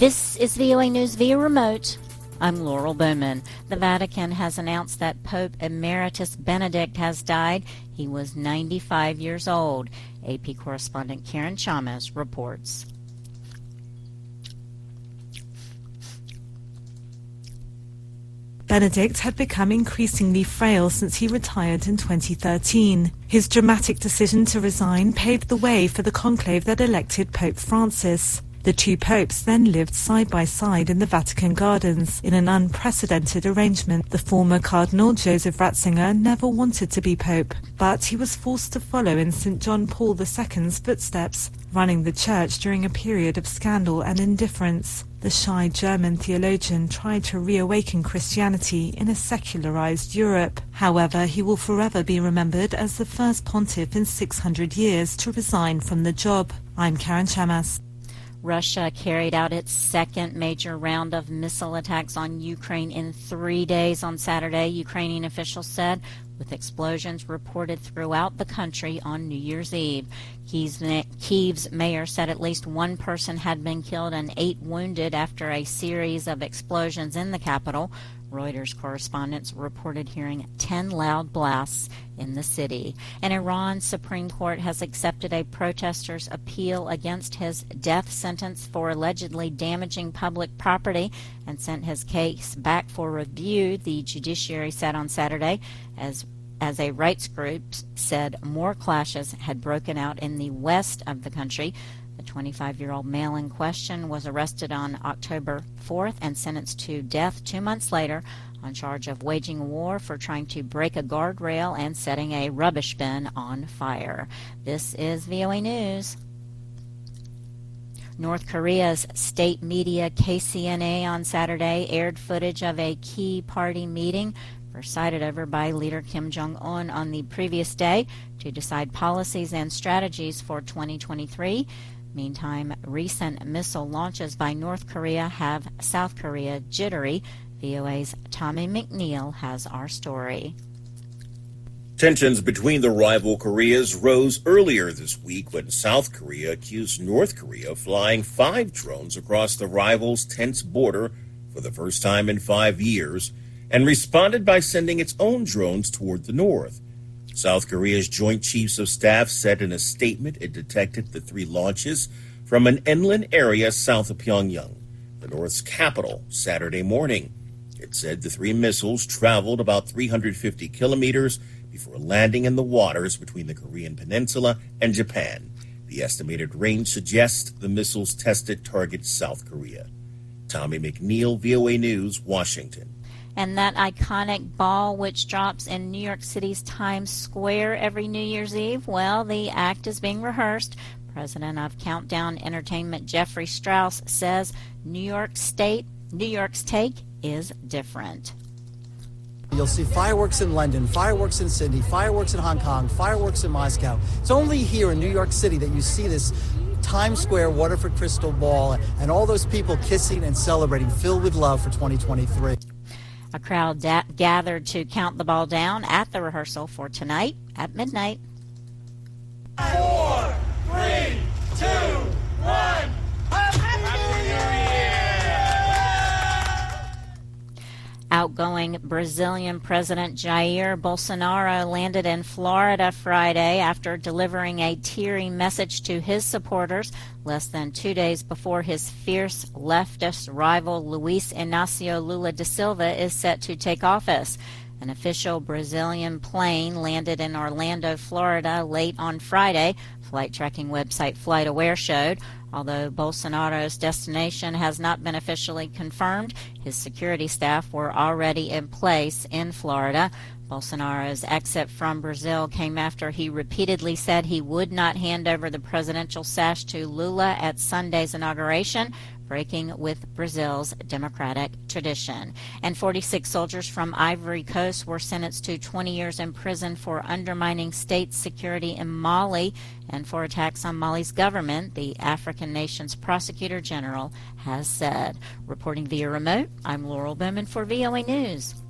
This is VOA News via remote. I'm Laurel Bowman. The Vatican has announced that Pope Emeritus Benedict has died. He was 95 years old. AP correspondent Karen Chalmers reports. Benedict had become increasingly frail since he retired in 2013. His dramatic decision to resign paved the way for the conclave that elected Pope Francis. The two popes then lived side by side in the Vatican Gardens in an unprecedented arrangement. The former Cardinal Joseph Ratzinger never wanted to be pope, but he was forced to follow in St. John Paul II's footsteps, running the church during a period of scandal and indifference. The shy German theologian tried to reawaken Christianity in a secularized Europe. However, he will forever be remembered as the first pontiff in 600 years to resign from the job. I'm Karen Chamas. Russia carried out its second major round of missile attacks on Ukraine in 3 days on Saturday, Ukrainian officials said, with explosions reported throughout the country on New Year's Eve. Kyiv's mayor said at least one person had been killed and 8 wounded after a series of explosions in the capital. Reuters correspondents reported hearing 10 loud blasts in the city. And Iran's Supreme Court has accepted a protester's appeal against his death sentence for allegedly damaging public property and sent his case back for review, the judiciary said on Saturday, as a rights group said more clashes had broken out in the west of the country. The 25-year-old male in question was arrested on October 4th and sentenced to death 2 months later on charge of waging a war for trying to break a guardrail and setting a rubbish bin on fire. This is VOA News. North Korea's state media KCNA on Saturday aired footage of a key party meeting presided over by leader Kim Jong-un on the previous day to decide policies and strategies for 2023. Meantime, recent missile launches by North Korea have South Korea jittery. VOA's Tommy McNeil has our story. Tensions between the rival Koreas rose earlier this week when South Korea accused North Korea of flying 5 drones across the rivals' tense border for the first time in 5 years and responded by sending its own drones toward the north. South Korea's Joint Chiefs of Staff said in a statement it detected the 3 launches from an inland area south of Pyongyang, the North's capital, Saturday morning. It said the 3 missiles traveled about 350 kilometers before landing in the waters between the Korean peninsula and Japan. The estimated range suggests the missiles tested target South Korea. Tommy McNeil, VOA News, Washington. And that iconic ball which drops in New York City's Times Square every New Year's Eve, well, the act is being rehearsed. President of Countdown Entertainment Jeffrey Strauss says New York's take is different. You'll see fireworks in London, fireworks in Sydney, fireworks in Hong Kong, fireworks in Moscow. It's only here in New York City that you see this Times Square Waterford Crystal Ball and all those people kissing and celebrating, filled with love for 2023. A crowd gathered to count the ball down at the rehearsal for tonight at midnight. 4, 3, 2, 1. Happy New Year! Outgoing Brazilian President Jair Bolsonaro landed in Florida Friday after delivering a teary message to his supporters less than 2 days before his fierce leftist rival Luiz Inácio Lula da Silva is set to take office. An official Brazilian plane landed in Orlando, Florida late on Friday, flight tracking website FlightAware showed. Although Bolsonaro's destination has not been officially confirmed, his security staff were already in place in Florida. Bolsonaro's exit from Brazil came after he repeatedly said he would not hand over the presidential sash to Lula at Sunday's inauguration, breaking with Brazil's democratic tradition. And 46 soldiers from Ivory Coast were sentenced to 20 years in prison for undermining state security in Mali and for attacks on Mali's government, the African nation's prosecutor general has said. Reporting via remote, I'm Laurel Bowman for VOA News.